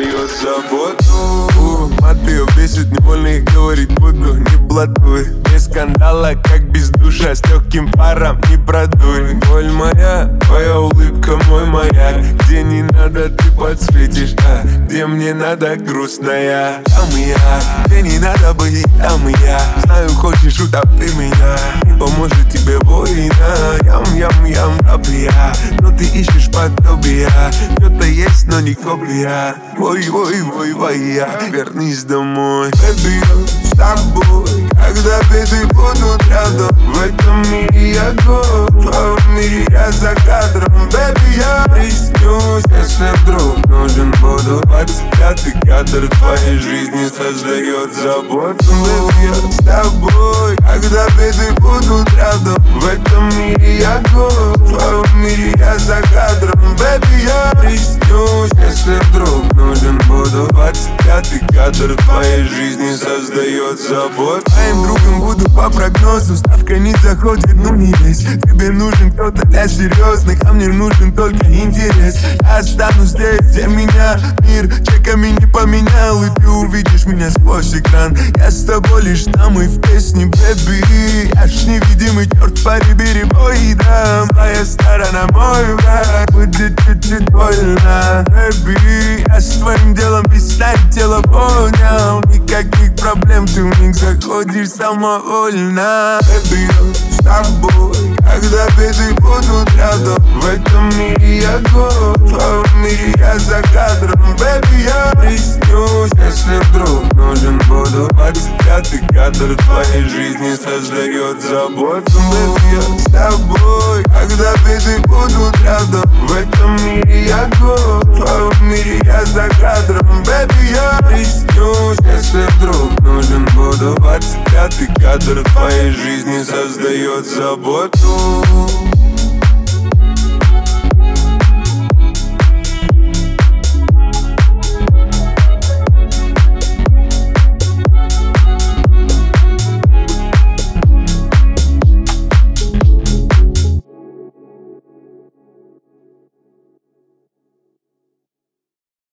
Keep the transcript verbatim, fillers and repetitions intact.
создает заботу. Мат ее бесит, невольно их говорить буду. Не блатуй, без скандала, как без душа. С легким паром не продуй. Боль моя, твоя улыбка мой маяк. Где не надо, ты подсветишь, а где мне надо, грустная. Там и я, где не надо быть, там и я. Знаю, хочешь, утопи меня. Не поможет тебе война. Ям, ям, ям, я. Но ты ищешь подобия. Кто-то есть, но не копия. Ой, ой, ой, ой, я. Вернись домой. Baby, я с тобой. Когда беды будут рядом. В этом мире я гость. В твоем мире я за кадром. Baby, я приснюсь. Если вдруг нужен, буду. Двадцать пятый кадр твоей жизни создает заботу. Baby, я с тобой. Когда беды будут рядом. В этом мире я гость. В твоем мире я за кадром. Baby, я приснюсь. Если вдруг нужен, буду. Двадцать пятый кадр твоей жизни создает заботу. Твоим другом буду по прогнозу. Ставка не заходит, ну не лезь. Тебе нужен кто-то для серьезных, а мне нужен только интерес. Я останусь здесь, где меня мир чеками не поменял. И ты увидишь меня сквозь экран. Я с тобой лишь там и в песне, baby. Я ж невидимый черт, пари, бери бой, да. Моя сторона, мой враг. Будет чуть-чуть больно, baby. Я с твоим делом писать тело понял. Никаких проблем, ты в них заходишь самовольно. Baby, я с тобой. Когда беды будут рядом. В этом мире я гость. В твоем мире я за кадром. Baby, я приснюсь. Если вдруг нужен, буду. Двадцать пятый кадр твоей жизни создает заботу. Baby, я с тобой. Когда беды будут рядом. В этом мире я гость. В твоем мире я за кадром. Baby, я приснюсь. Если вдруг нужен, буду. Двадцать пятый кадр твоей жизни создает заботу.